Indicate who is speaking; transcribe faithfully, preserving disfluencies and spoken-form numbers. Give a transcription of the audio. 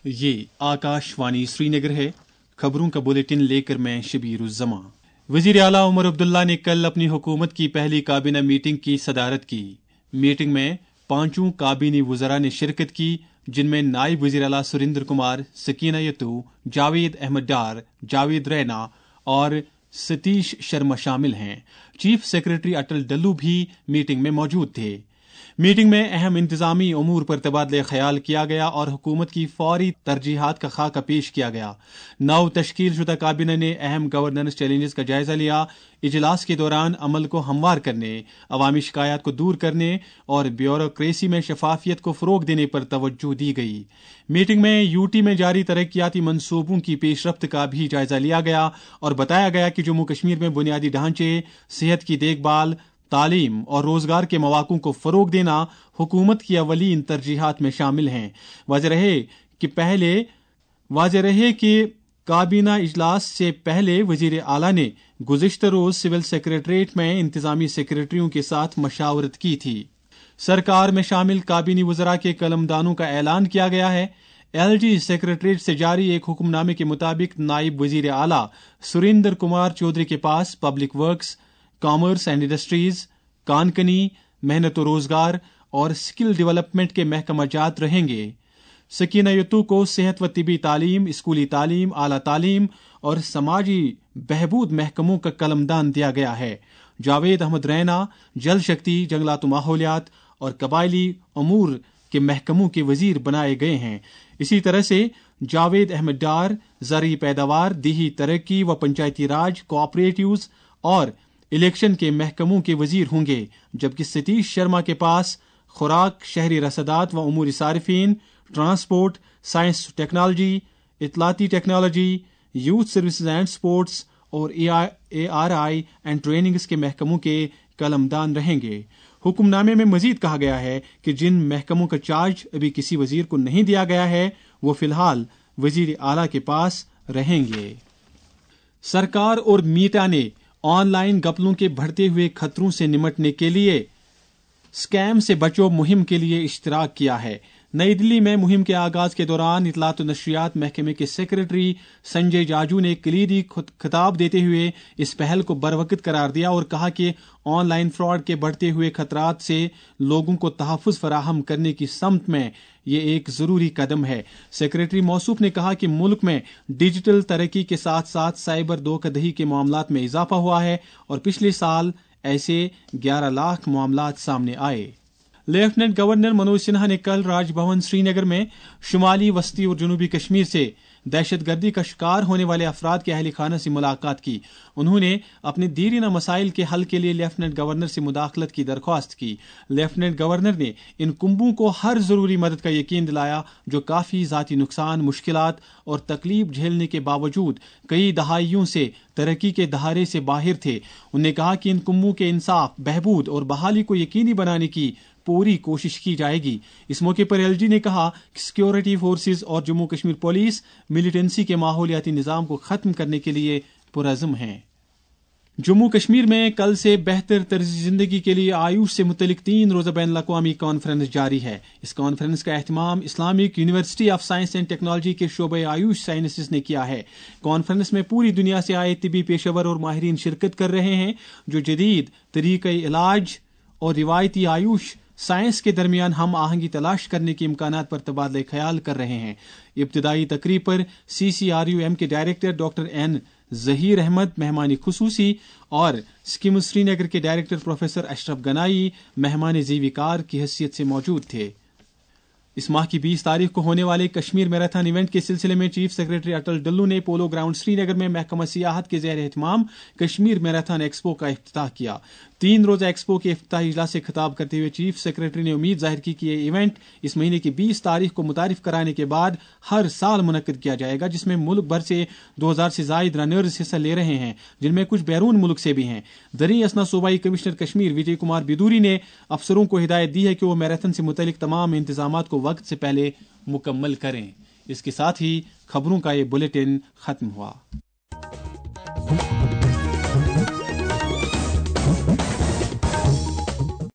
Speaker 1: یہ आकाशवाणी श्रीनगर है। खबरों का बुलेटिन लेकर मैं शबीर उज़्ज़मा। वज़ीर आला उमर अब्दुल्ला ने कल अपनी हुकूमत की पहली काबीना मीटिंग की सदारत की। मीटिंग में पांचों काबीनी वज़रा ने शिरकत की, जिनमें नायब वज़ीर आला सुरेंद्र कुमार, सकीना यत्तू, जावेद अहमद डार, जावेद रैना और सतीश शर्मा शामिल हैं। चीफ सेक्रेटरी अटल डल्लू भी मीटिंग में मौजूद थे। मीटिंग में अहम इंतजामी उमूर पर तबादला ख्याल किया गया और हुकूमत की फौरी तरजीहात का खाका पेश किया गया। नव तश्कील शुदा काबीना ने अहम गवर्नेंस चैलेंजेस का जायजा लिया। इजलास के दौरान अमल को हमवार करने, अवामी शिकायत को दूर करने और ब्यूरोक्रेसी में शफाफियत को फरोग देने पर तवज्जो दी गई। मीटिंग में यूटी में जारी तरक्याती मंसूबों की पेशरफ्त का भी जायजा लिया गया और बताया गया कि जम्मू कश्मीर में बुनियादी ढांचे, सेहत की देखभाल, तालीम और रोजगार के मौक़ों को फरोग देना हुकूमत की अवलीन तरजीहात में शामिल हैं। वाज़ेह रहे कि पहले वाज़ेह रहे कि काबीना इजलास से पहले वज़ीर आला ने गुज़िश्ता रोज सिविल सेक्रेटरीट में इंतजामी सेक्रेटरियों के साथ मशावरत की थी। सरकार में शामिल काबीनी वज़रा के कलमदानों का ऐलान किया गया है। एलजी सेक्रेटरीट से जारी एक हुक्मनामे के मुताबिक नायब वज़ीर आला सुरेंद्र कुमार चौधरी के पास public works, commerce and industries, कानकनी, मेहनत और रोजगार और स्किल डेवलपमेंट के महकमा जात रहेंगे। सकीना यत्तू को सेहत व तिबी तालीम, स्कूली तालीम, आला तालीम और समाजी बहबूद महकमों का कलमदान दिया गया है। जावेद अहमद रैना जल शक्ति, जंगलात माहौलियात और कबायली अमूर के महकमों के वजीर बनाए गए हैं। इसी तरह से जावेद अहमद डार ज़रई पैदावार, देही तरक्की व पंचायती राज, कोऑपरेटिव्स और इलेक्शन के महकमों के वजीर होंगे, जबकि सतीश शर्मा के पास खुराक, शहरी रसदात व उमूर सारिफीन, ट्रांसपोर्ट, साइंस टेक्नोलॉजी, इतलाती technology, youth services and sports और A R I and trainings के महकमों के कलमदान रहेंगे। हुक्मनामे में मजीद कहा गया है कि जिन महकमों का चार्ज अभी किसी वजीर को नहीं दिया गया है, वो फिलहाल वजीर आला के पास रहेंगे। सरकार और मीटा ने ऑनलाइन घपलों के बढ़ते हुए खतरों से निपटने के लिए स्कैम से बचो मुहिम के लिए इश्तराक किया है। नई दिल्ली में मुहिम के आगाज के दौरान इतलात नशरियात महकमे के सेक्रेटरी संजय जाजू ने कलीदी खिताब देते हुए इस पहल को बरवकत करार दिया और कहा कि ऑनलाइन फ्रॉड के बढ़ते हुए खतरात से लोगों को तहफ़्फ़ुज़ फराहम करने की समत में ये एक जरूरी कदम है। सेक्रेटरी मौसूफ ने कहा कि मुल्क में डिजिटल तरक्की के साथ साथ साइबर धोखाधड़ी के मामलात में इजाफा हुआ है और पिछले साल ऐसे ग्यारह लाख मामलात सामने आए। लेफ्टिनेंट गवर्नर मनोज सिन्हा ने कल राजभवन श्रीनगर में शुमाली, वस्ती और जनूबी कश्मीर से दहशतगर्दी का शिकार होने वाले अफराद के अहल खाना से मुलाकात की। उन्होंने अपने दीरीना मसाइल के हल के लिए लेफ्टिनेंट गवर्नर से मुदाखलत की दरख्वास्त की। लेफ्टिनेंट गवर्नर ने इन कुंबों को हर जरूरी मदद का यकीन दिलाया, जो काफी जाती नुकसान, मुश्किलात और तकलीफ झेलने के बावजूद कई दहाइयों से तरक्की के दहारे से बाहर थे। उन्होंने कहा कि इन कुंबों के इंसाफ, बहबूद और बहाली को यकीनी बनाने की पूरी कोशिश की जाएगी। इस मौके पर एलजी ने कहा कि सिक्योरिटी फोर्सेस और जम्मू कश्मीर पुलिस मिलिटेंसी के माहौलियाती निज़ाम को खत्म करने के लिए पुरज़्म हैं। जम्मू कश्मीर में कल से बेहतर तर्ज जिंदगी के लिए आयुष से मुतलिक तीन रोज़ा बैन अल-अक़वामी कॉन्फ्रेंस जारी है। इस कॉन्फ्रेंस का एहतमाम Islamic university of science and technology के शोबे आयुष साइंसेस ने किया है। कॉन्फ्रेंस में पूरी दुनिया से आए तिबी पेशेवर और माहिरीन शिरकत कर रहे हैं, जो जदीद तरीक़े इलाज और रिवायती आयुष साइंस के दरमियान हम आहंगी तलाश करने के इम्कानात पर तबादला ख्याल कर रहे हैं। इब्तिदाई तकरीब पर C C R U M के director doctor N Zaheer Ahmed मेहमान खुसूसी और स्कीम श्रीनगर के डायरेक्टर प्रोफेसर अशरफ गनाई मेहमान ज़ीविकार की हैसियत से मौजूद थे। इस माह की बीस तारीख को होने वाले कश्मीर मैराथन इवेंट के सिलसिले में चीफ सेक्रेटरी अटल डल्लू ने पोलो ग्राउंड श्रीनगर में महकमा सियाहत के ज़ेर एहतमाम कश्मीर मैराथन एक्सपो का इफ्तिताह किया। तीन रोज़ा एक्सपो के इफ्तिताही इजलास से खिताब करते हुए चीफ सेक्रेटरी ने उम्मीद जाहिर की कि ये इवेंट इस महीने की बीस तारीख को मुतारिफ कराने के बाद हर साल मुनक्किद किया जाएगा, जिसमें मुल्क भर से दो हजार से जायद रनर्स हिस्सा ले रहे हैं, जिनमें कुछ बैरून मुल्क से भी हैं। दरी असना सूबाई कमिश्नर कश्मीर विजय कुमार बिदूरी ने अफसरों को हिदायत दी है कि वो मैराथन से मुतलिक तमाम इंतजामात को वक्त से पहले मुकम्मल करें। इसके साथ ही खबरों का ये बुलेटिन खत्म हुआ।